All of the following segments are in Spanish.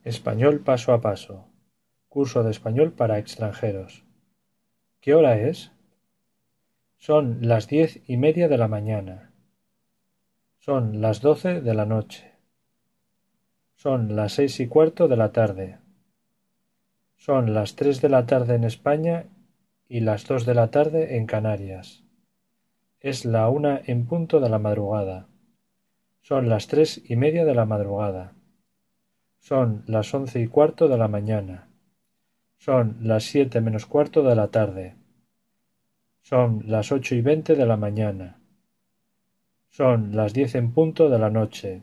Español paso a paso. Curso de español para extranjeros. ¿Qué hora es? Son las 10:30 de la mañana. Son las 12 de la noche. Son las 6:15 de la tarde. Son las 3 de la tarde en España y las 2 de la tarde en Canarias. Es la 1 en punto de la madrugada. Son las 3:30 de la madrugada. Son las 11:15 de la mañana. Son las 7 menos cuarto de la tarde. Son las 8:20 de la mañana. Son las 10 en punto de la noche.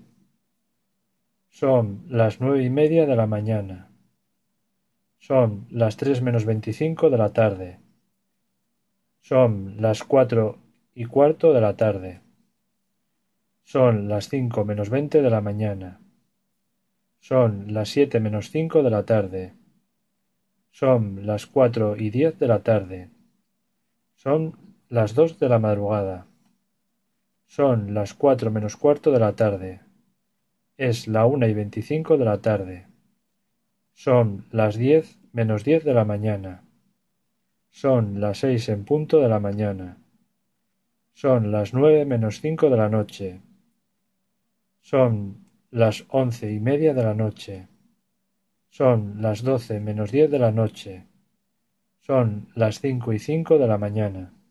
Son las 9:30 de la mañana. Son las 3 menos 25 de la tarde. Son las 4:15 de la tarde. Son las 5 menos 20 de la mañana. Son las 7 menos 5 de la tarde. Son las 4:10 de la tarde. Son las 2 de la madrugada. Son las 4 menos cuarto de la tarde. Es la 1:25 de la tarde. Son las 10 menos 10 de la mañana. Son las 6 en punto de la mañana. Son las 9 menos 5 de la noche. Son las 11:30 de la noche. Son las 12 menos 10 de la noche. Son las 5:05 de la mañana.